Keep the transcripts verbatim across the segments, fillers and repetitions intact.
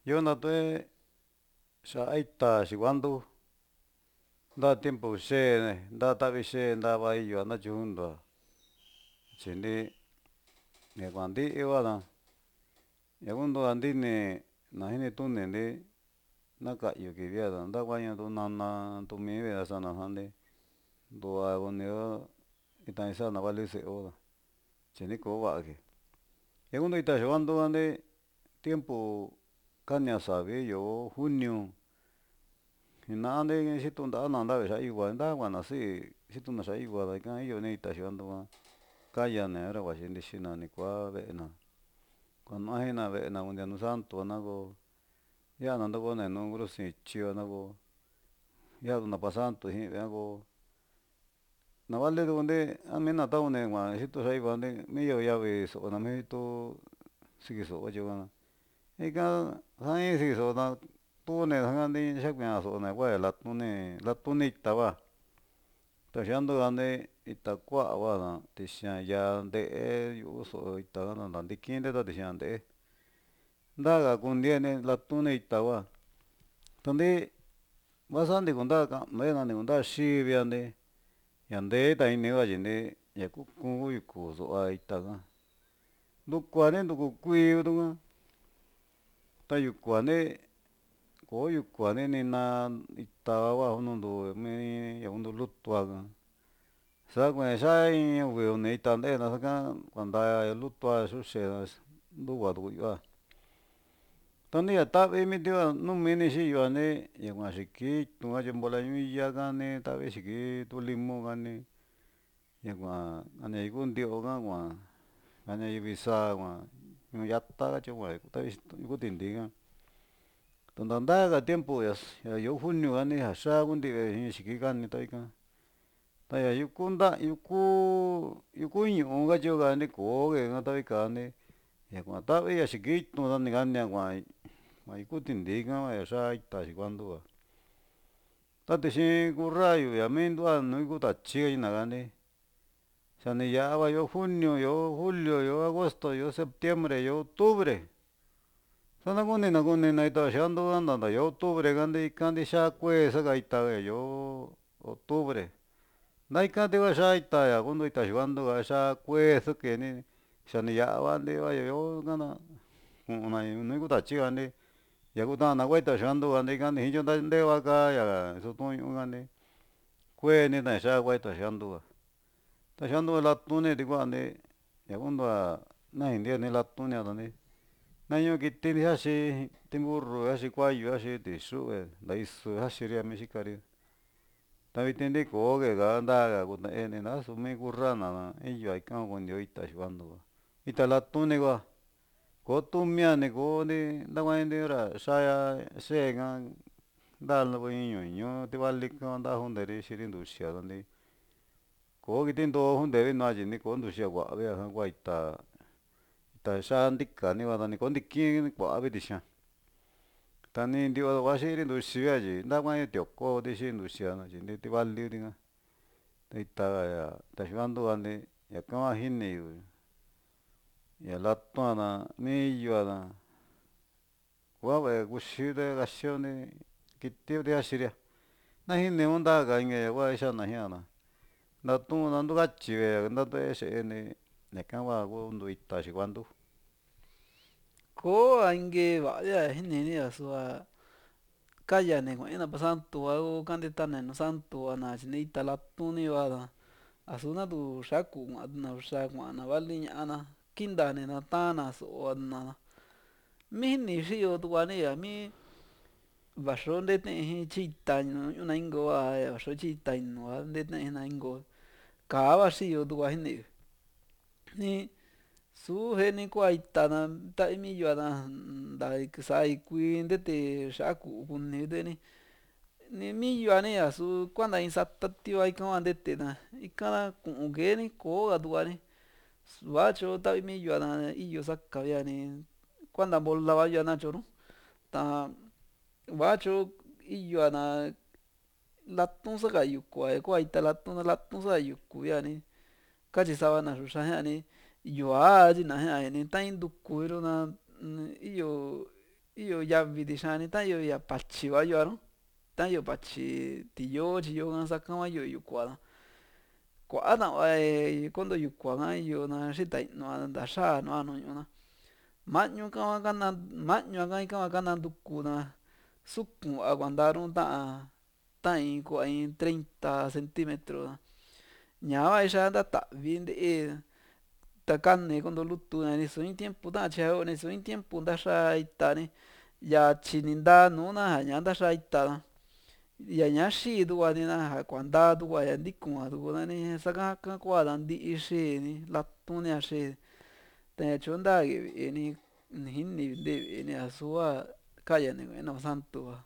Yo na tué xa aita xiguandu nda tiempo xene nda tavi xe ndava iyo na chundua chindi ñakuandi ivana ñakundo andini najini tunindi nakayu kiviada ndaguaña tu nana tumivia sana jandi ndua kunio itai xana vali se'o chini koo va'agi segundo ita yuandu andi tiempo kania savi yo'o junio jinandi xitundana nda vexa igua nda nguana si'i xituna xa igua ika iyo ni ita yuandua kaya nera guaxinixi xinani kua ve'ena kuanuajina ve'ena onde anu santo nago yana ndogo nenu ngrosichio nago yaduna pa santo ji'iago navali dunde amina taune ngua xito xa iguande miyo yavi so'o namitu sikiso'o yikuan ika jain sikiso'ona tune jandi xakuian nagua latuni latuni ita va taxiando ande ita kua vana tixia yaa nde'e yu'uso ita nanda ndikinde ta tixia nde'e ndaga kundieni latuni ita va tandi vasandi kunda kam'ena nikunda xiviande ñande ta ini vayindi ñaku ku'u yuku du'a itaka ndukuani nduku kui tuka ta yukuani koo yukuani nina ita va junundu mi yakundu lutuaga xakue xai viuni ita nde'ena saka kuanda lutua xuxe ndugua tu'uyua tania tavi mitia numini xiyuani ñakua xikitu a chimbolañuiya kani tavi xiki tu limu kani ñakua ania ikundio ka kuan ania ivisa kuan ñu yata katyi kuan tavi ikutindi tanda ndaga tiempo ya yo'o junio kani ja xaa kunti'i xiki kani ta ika ta yuku nda yuku yuku ñu'u katyi kani kooge ta vikani ñakua tavi ya xikitu dani kania kuan kuan ikutindi ka ya xaa ita xikuandua ta tixi kurrayu yamindua nu ikutatyi nakani xa ni ya'ava yo'o junio yo'o julio yo'o agosto yo'o septiembre yo'o octubre tanda kunina kunina ita xiandu nanda yo'o octubre kandi ika ndixa kue xaka ita yo'o octubre nda ika tiva xaa ita yakundu ita yuandua xaa kue sikini xa ni ya'ava ntiva yo'o kana ku'una nu ikutatyi kani yakuta'ana kua ita yuandua ika nijinyo nta ndeva kaya isutu'un kani kueni ta xaa kua ita xiandua ta xiandua latuni tikuandi ñakundua najintieni latuni dani nañu kiti ndiaxi timburru yaxi kuayu yaxi tixu'ue nta isu jaxiri mexicari ta vitin ndi kooge ka ndaga kune'eni nasu mi kurrana iyo ika kundio ita yuandua ita latuni kua koo tumiani kooni ndakuan ntiura xaa xeega nda ñuñu tivali ka nda junteri xiri nduxia dandi koo kiti ndo junte vinua chi ni koo nduxia kua'avi kua ita ita xaa ntikani va dani koo ntiki kua'avi tixia ta ni nti'o vaxiri nduxia chi ndakuan tioko tixi nduxia chi tivali tika ita ita yuandua ñaka hua jiniyu ña latuana mi iyuana kua vee kuxide kaxioni kiti tiaxiria najini undaga inka kua ixana jia'ana natu'una ndukatyi ndatu'ue xe'eni ñaka hua kundu ita xikuandu koo inki va'aya jinini sua kayani kue'ena pa santo a kantitana nu santo na chini ita latuni va asu natu xaku kua'atuna xaa kua'ana vali ña'ana kintani na ta'ana so'ona mijini xiyo tukuani a mi vaxo nteti'i tyita ñu'una inkova vaxo tyita inua ntete'i na inko ka'a va xiyo tukua jiniyu ni su je'eni kua itana ta'i mi iyuana nta sa'a ikui ntete xa'a ku'u kuni kutu'eni ni mi iyuani a'su kuanta in sata tiva ika hua ntetena ika ku'un ke'eni kooka tukuani su'atyo tavi mi iyuana iyo saka viani kuanta mbola va iyuana nakatyo nu ta vaatyo iyuana latun saka yuku kua ita latun latun saka yuku viani katyi savana xuxa jia'ni yu'a katyina jia ni ta intuku viruna iyo iyo yavi tixani ta'an io patyi kuayu'a nú ta'an io patyi tiyó tyi yo ka saka hua io yukua kua'a ta'va konto yukua ka io na xita i'nua nta xaa nua nu'u ñu'u na mañu ka hua kana mañu ka ika hua kanantukuna suku'n a kuanta nú ta'an ta in ku'a in treinta centimetro ñaa hua kixia nta ta'vi ntee ta kani konto lutu ña niso in tiempu ta'an tyao ni so in tiempu ntaxaa ita ni yatyi ni ntaa nùù na ja ña ntaxaa ita ña ñaa xii tukuani na ja kuanta tukua ña ntikua tuku nani saka kua ra ntii xii ni latu'n nia xii ta ña tyo nta ki ve'e ni ni jini nte ve'e ni a'su hua ka'ya ni ku'e nuu santu va.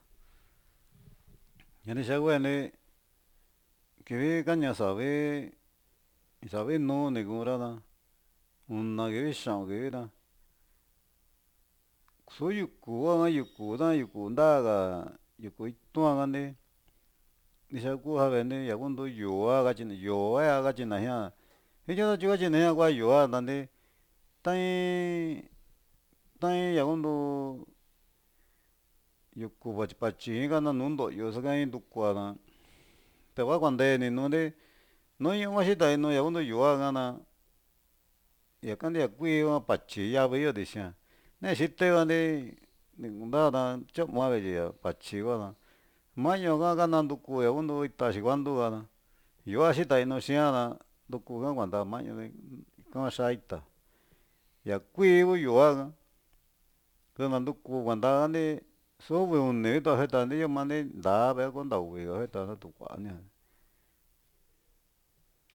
ña ni xaa kueni kivi kaña savi savi nuu ni ku'ra ta una kivi xa'un kivi ra su yuku hua yuku ta'an yuku ntaa ka yuku itu'n kani ndixa ku ja veni ña kuntu yo'a katyina yo'a katyina jiaa vityu tyi katyina jiaa kua yo'a ntanti ta in ta in ña kuntu yuku patyi kana nùù nto'yo saka in ntukua ra te va kuanteni nùùri nu ñu'u hua xita inu ña kuntu yo'a ka'na ñaka ntia kuii hua patyi yavi yo tixi'a ne xite vanti ni kuntaa ta tya'ama vetyi patyi kua ra mañu ka kanantuku ña kuntu ita xikuantu ka'ra yo'a xita inu xi'a ra ntuku ka kuanta mañu ika hua xaa ita yaa kuii ku yo'a ka ku'na ntuku kuanta nti su uvi uni kutua jeta ntiyo maa nti ntaa vee kuenta uvi ka jeta natu kua'ani.